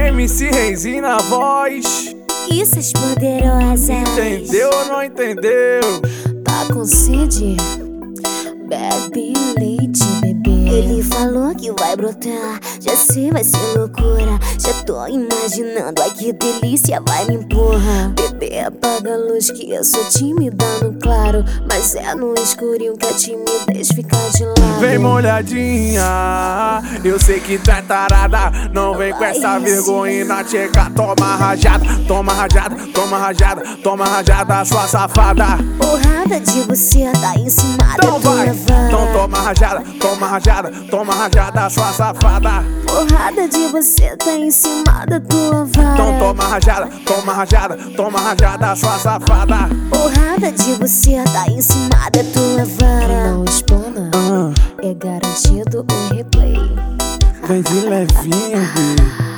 MC Renzinho na voz. Isso, as poderosas. Entendeu ou não entendeu? Tá com sede? Bebe leite, bebê. Ele falou que vai brotar, já sei, vai ser loucura. Já tô imaginando, ai que delícia, vai me empurrar. Bebê, apaga a luz que eu sou tímida no claro, mas é no escurinho que a timidez fica de lado. Vem molhadinha, eu sei que tu é tarada. Não vem com essa vergonha na tcheca. Toma rajada, toma rajada, toma rajada, toma rajada, sua safada. Porrada de buceta em cima da tua vara. Então toma rajada, toma rajada, toma rajada, sua safada. Porrada de buceta em cima da tua vara. Então toma rajada, toma rajada, toma rajada, sua safada. Porrada de buceta em cima da tua vara. Não espana, é garantido o replay. Vem de levinho, bi.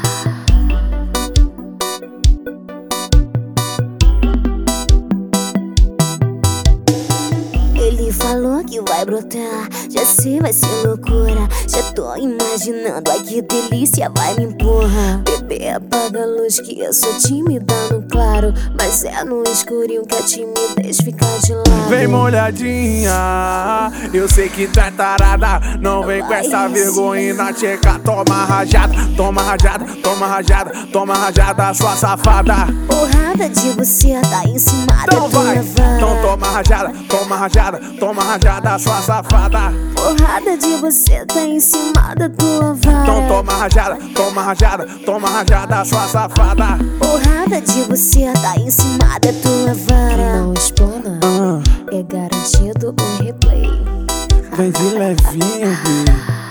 Ele falou que vai brotar, já sei, vai ser loucura. Já tô imaginando, ai que delícia, vai me empurrar. Bebê, apaga a luz que eu sou tímida no claro, mas é no escurinho que a timidez fica de lado. Vem molhadinha, eu sei que tu é tarada. Não vem com essa vergonha na tcheca. Toma rajada, toma rajada, toma rajada, toma rajada, sua safada. Porrada de buceta em cima da tua vara. Então toma rajada, toma rajada, toma rajada, sua safada. Porrada de buceta em cima da tua vara. Então toma rajada, toma rajada, toma rajada, sua safada. Porrada de buceta em cima da tua vara. Não espana, é garantido o replay. Vem de levinho, bi.